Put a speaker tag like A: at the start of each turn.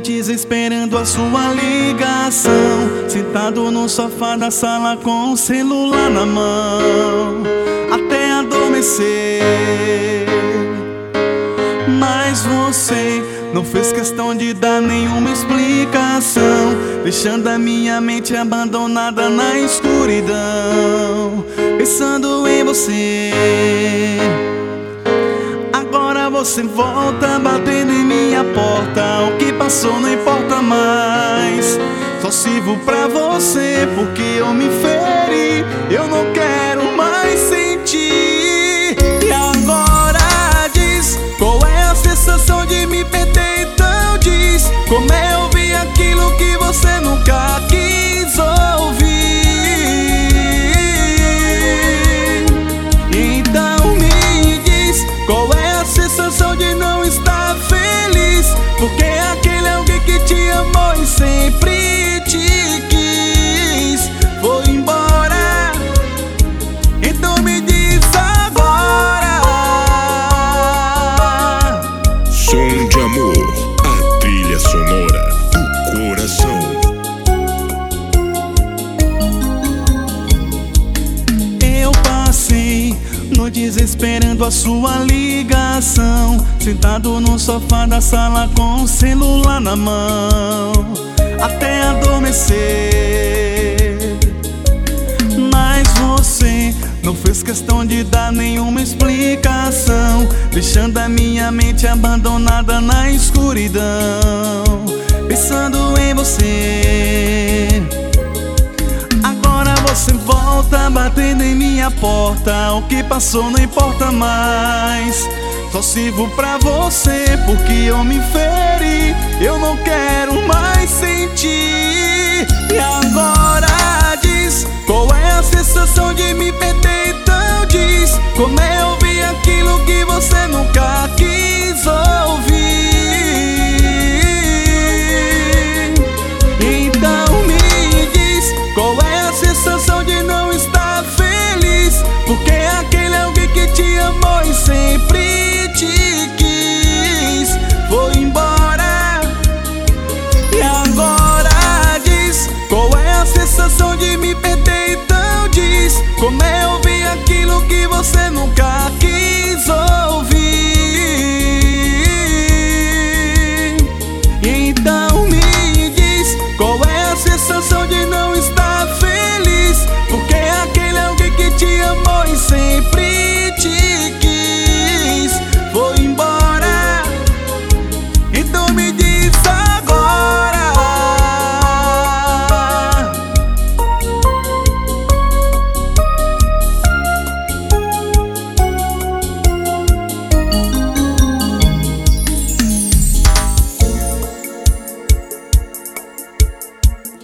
A: noite esperando a sua ligação, sentado no sofá da sala com o celular na mão, até adormecer. Mas você não fez questão de dar nenhuma explicação, deixando a minha mente abandonada na escuridão, pensando em você. Agora você volta batendo em minha porta. O que passou não importa mais. Só sirvo pra você porque eu me feri. Eu não quero mais sentir. E agora diz, qual é a sensação de me perder? Então diz, como é ouvir aquilo que você nunca quis ouvir. Então me diz, qual é a sensação de não estar feliz? Porque aquele alguém que te amou e sempre te quis foi embora. Então me diz agora.
B: Som de Amor, a trilha sonora do coração.
A: Eu passei noites esperando a sua ligação, sentado no sofá da sala com o celular na mão, até adormecer. Mas você não fez questão de dar nenhuma explicação, deixando a minha mente abandonada na escuridão, pensando em você. Agora você volta batendo em minha porta. O que passou não importa mais. Só sirvo pra você porque eu me feri. Eu não quero mais sentir. E agora diz, qual é a sensação de me perder? Então diz, como é ouvir aquilo que você nunca quis ouvir. Então me diz, qual é a sensação de não estar feliz? Porque aquele alguém que te amou e sempre te quis foi embora. E agora diz, qual é a sensação de me perder? Então diz, como é ouvir aquilo que você nunca quis ouvir. Então me diz, qual é a sensação de não estar feliz? Porque aquele alguém que te amou e sempre